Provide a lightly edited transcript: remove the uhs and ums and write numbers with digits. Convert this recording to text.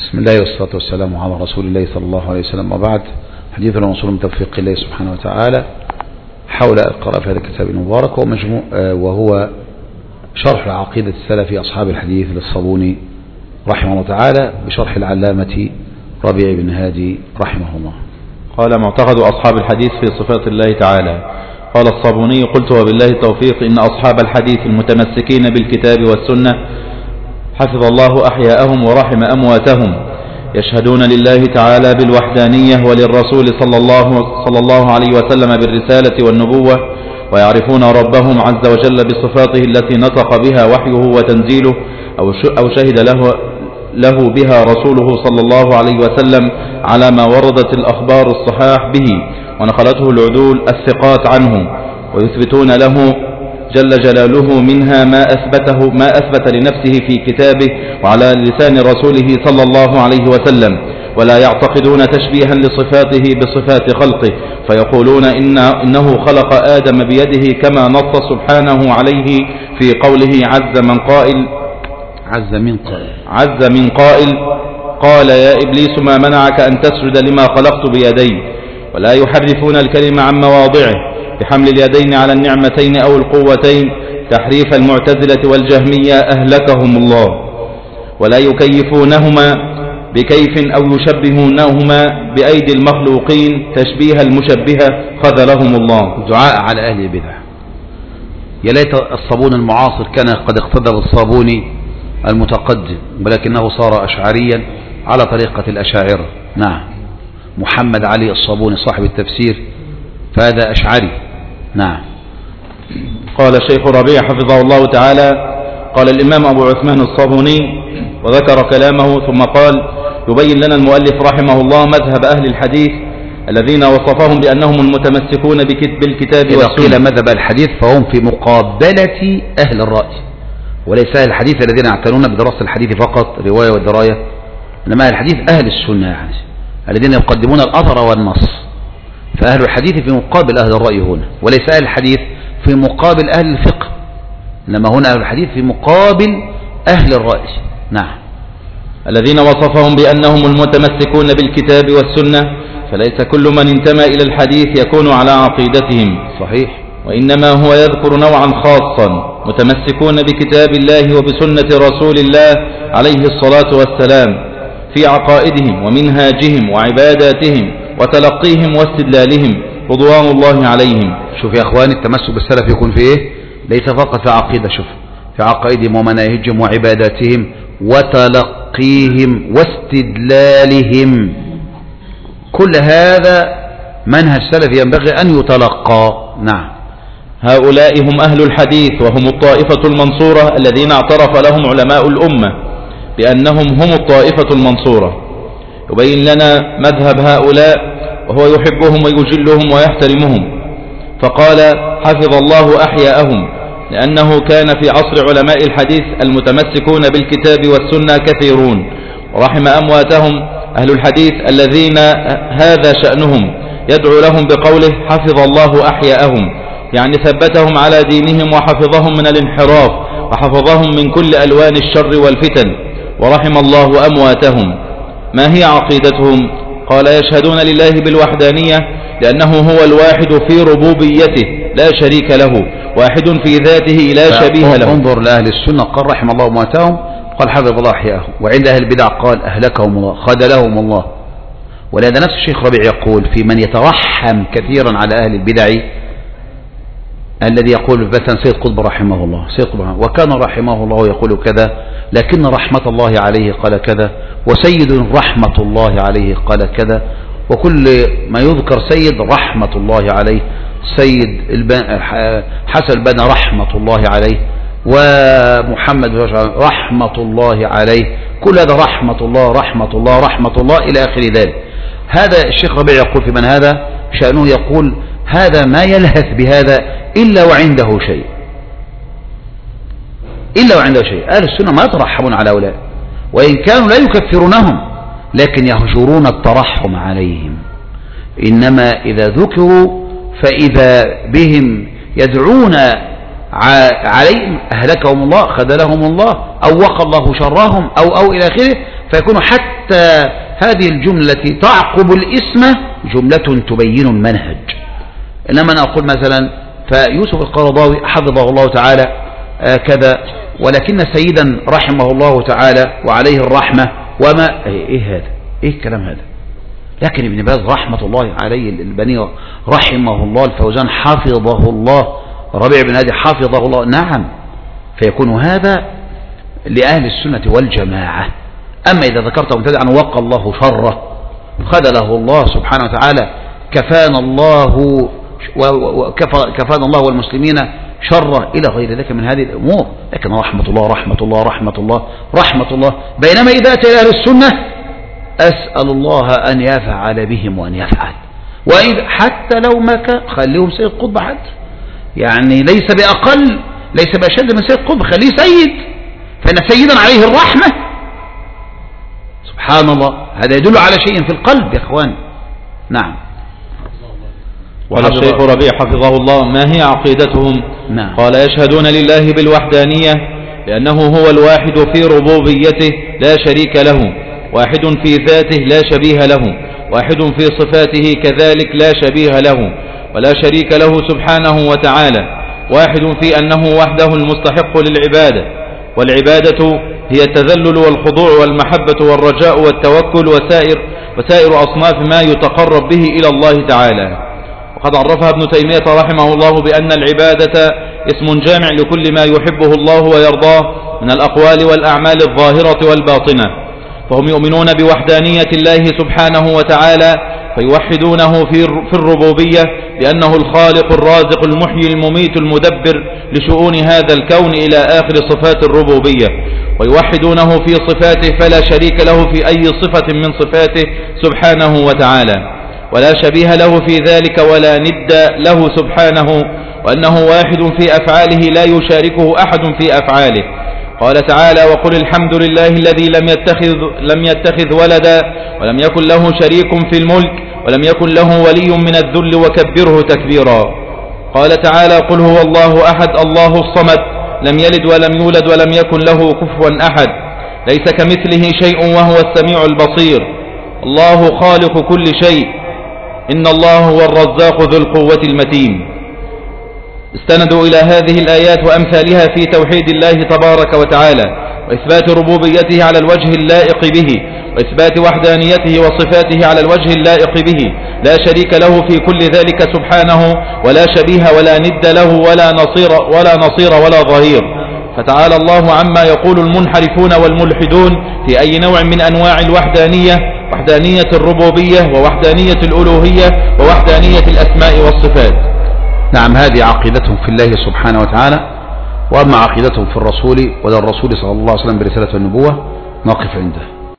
بسم الله والصلاة والسلام على رسول الله صلى الله عليه وسلم، وبعد. حديث الموصول من توفيق الله سبحانه وتعالى حول القراءة في هذا الكتاب المبارك، وهو شرح العقيدة السلفي أصحاب الحديث للصابوني رحمه الله تعالى بشرح العلامة ربيع بن هادي رحمه الله. قال: معتقد أصحاب الحديث في صفات الله تعالى. قال الصابوني: قلت وبالله التوفيق إن أصحاب الحديث المتمسكين بالكتاب والسنة حفظ الله أحياءهم ورحم أمواتهم يشهدون لله تعالى بالوحدانية وللرسول صلى الله عليه وسلم بالرسالة والنبوة، ويعرفون ربهم عز وجل بصفاته التي نطق بها وحيه وتنزيله أو شهد له بها رسوله صلى الله عليه وسلم على ما وردت الأخبار الصحاح به ونقلته العدول الثقات عنه، ويثبتون له جل جلاله منها ما أثبت لنفسه في كتابه وعلى لسان رسوله صلى الله عليه وسلم، ولا يعتقدون تشبيها لصفاته بصفات خلقه، فيقولون إنه خلق آدم بيده كما نص سبحانه عليه في قوله عز من قائل قال يا إبليس ما منعك أن تسجد لما خلقت بيدي. ولا يحرفون الكلمة عن مواضعه بحمل اليدين على النعمتين أو القوتين تحريف المعتزلة والجهمية أهلكهم الله. ولا يكيفونهما بكيف أو يشبهونهما بأيدي المخلوقين تشبيه المشبهة خذلهم الله. دعاء على أهل البدع. يا ليت الصابون المعاصر كان قد اقتدى بالصابون المتقدم، ولكنه صار أشعريا على طريقة الأشاعرة. نعم، محمد علي الصابوني صاحب التفسير فهذا أشعري. نعم. قال الشيخ ربيع حفظه الله تعالى: قال الإمام أبو عثمان الصابوني وذكر كلامه، ثم قال: يبين لنا المؤلف رحمه الله مذهب أهل الحديث الذين وصفهم بأنهم المتمسكون بالكتاب والسنة. إذا قيل مذهب الحديث فهم في مقابلة أهل الرأي، وليس أهل الحديث الذين يعتنون بدراسة الحديث فقط رواية ودراية، إنما أهل الحديث أهل السنة، يعني الذين يقدمون الأثر والنص. فأهل الحديث في مقابل أهل الرأي هنا، وليس أهل الحديث في مقابل أهل الفقه، إنما هنا أهل الحديث في مقابل أهل الرأي. نعم. الذين وصفهم بأنهم المتمسكون بالكتاب والسنة، فليس كل من انتمى إلى الحديث يكون على عقيدتهم. صحيح. وإنما هو يذكر نوعا خاصا متمسكون بكتاب الله وبسنة رسول الله عليه الصلاة والسلام في عقائدهم ومنهاجهم وعباداتهم وتلقيهم واستدلالهم رضوان الله عليهم. شوف يا أخواني، التمسك بالسلف يكون في إيه؟ ليس فقط في عقيدة، شوف، في عقائدهم ومناهجهم وعباداتهم وتلقيهم واستدلالهم. كل هذا منهج سلف ينبغي أن يتلقى. نعم. هؤلاء هم أهل الحديث، وهم الطائفة المنصورة الذين اعترف لهم علماء الأمة بأنهم هم الطائفة المنصورة. يبين لنا مذهب هؤلاء وهو يحبهم ويجلهم ويحترمهم، فقال حفظ الله أحياءهم، لأنه كان في عصر علماء الحديث المتمسكون بالكتاب والسنة كثيرون، ورحم أمواتهم أهل الحديث الذين هذا شأنهم يدعو لهم بقوله حفظ الله أحياءهم، يعني ثبتهم على دينهم وحفظهم من الانحراف وحفظهم من كل ألوان الشر والفتن، ورحم الله أمواتهم. ما هي عقيدتهم؟ قال يشهدون لله بالوحدانية لأنه هو الواحد في ربوبيته لا شريك له، واحد في ذاته لا شبيه له. انظر لأهل السنة قال رحم الله أمواتهم، قال حفظ الله أحياءهم، وعند أهل البدع قال أهلكهم الله خذلهم الله. ولهذا نفس الشيخ ربيع يقول في من يترحم كثيرا على أهل البدع، الذي يقول مثلا سيد قطب رحمه الله، وكان رحمه الله يقول كذا، لكن رحمة الله عليه قال كذا، وسيد رحمة الله عليه قال كذا، وكل ما يذكر سيد رحمة الله عليه، سيد حسن البنا رحمة الله عليه، ومحمد رحمة الله عليه، كل هذا رحمة الله رحمة الله رحمة الله إلى آخر ذلك. هذا الشيخ ربيع يقول في من هذا شأنه، يقول هذا ما يلهث بهذا إلا وعنده شيء، إلا وعنده شيء. أهل السنة ما يترحمون على هؤلاء، وإن كانوا لا يكفرونهم لكن يهجرون الترحم عليهم، إنما إذا ذكروا فإذا بهم يدعون عليهم أهلكهم الله خذلهم الله أو وقى الله شرهم أو إلى آخره، فيكون حتى هذه الجملة التي تعقب الاسم جملة تبين المنهج. إنما أنا أقول مثلا فيوسف القرضاوي حفظه الله تعالى كذا، ولكن سيدا رحمه الله تعالى وعليه الرحمة وما إيه هذا، إيه الكلام هذا؟ لكن ابن باز رحمة الله عليه، البني رحمه الله، الفوزان حفظه الله، ربيع بن هادي حفظه الله، نعم. فيكون هذا لأهل السنة والجماعة. أما إذا ذكرت مبتدعا وقى الله شره، خذله الله سبحانه وتعالى، كفانا الله كفانا الله والمسلمين شره إلى غير ذلك من هذه الأمور. لكن رحمة الله رحمة الله رحمة الله رحمة الله. بينما إذا أتى أهل السنة أسأل الله أن يفعل بهم وأن يفعل، وإذا حتى لو ما كان خليهم سيد قطب حتى، يعني ليس بأقل ليس بأشد من سيد قطب، خليه سيد، فإن سيدا عليه الرحمة. سبحان الله، هذا يدل على شيء في القلب يا إخوان. نعم. وقال الشيخ ربيع حفظه الله: ما هي عقيدتهم؟ نعم. قال: يشهدون لله بالوحدانية لأنه هو الواحد في ربوبيته لا شريك له، واحد في ذاته لا شبيه له، واحد في صفاته كذلك لا شبيه له ولا شريك له سبحانه وتعالى، واحد في أنه وحده المستحق للعبادة، والعبادة هي التذلل والخضوع والمحبة والرجاء والتوكل وسائر أصناف ما يتقرب به إلى الله تعالى. وقد عرفها ابن تيمية رحمه الله بأن العبادة اسم جامع لكل ما يحبه الله ويرضاه من الأقوال والأعمال الظاهرة والباطنة، فهم يؤمنون بوحدانية الله سبحانه وتعالى، فيوحدونه في الربوبية بأنه الخالق الرازق المحيي المميت المدبر لشؤون هذا الكون إلى آخر صفات الربوبية، ويوحدونه في صفاته فلا شريك له في أي صفة من صفاته سبحانه وتعالى، ولا شبيه له في ذلك ولا ند له سبحانه، وأنه واحد في أفعاله لا يشاركه أحد في أفعاله. قال تعالى: وقل الحمد لله الذي لم يتخذ ولدا ولم يكن له شريك في الملك ولم يكن له ولي من الذل وكبره تكبيرا. قال تعالى: قل هو الله أحد الله الصمد لم يلد ولم يولد ولم يكن له كفوا أحد ليس كمثله شيء وهو السميع البصير. الله خالق كل شيء، إن الله هو الرزاق ذو القوة المتين. استندوا إلى هذه الآيات وأمثالها في توحيد الله تبارك وتعالى وإثبات ربوبيته على الوجه اللائق به، وإثبات وحدانيته وصفاته على الوجه اللائق به، لا شريك له في كل ذلك سبحانه، ولا شبيه ولا ند له ولا نصير ولا ظهير. فتعالى الله عما يقول المنحرفون والملحدون في أي نوع من أنواع الوحدانية، وحدانية الربوبية ووحدانية الألوهية ووحدانية الأسماء والصفات. نعم، هذه عقيدتهم في الله سبحانه وتعالى. وأما عقيدتهم في الرسول ولا الرسول صلى الله عليه وسلم برسالة النبوة نقف عنده.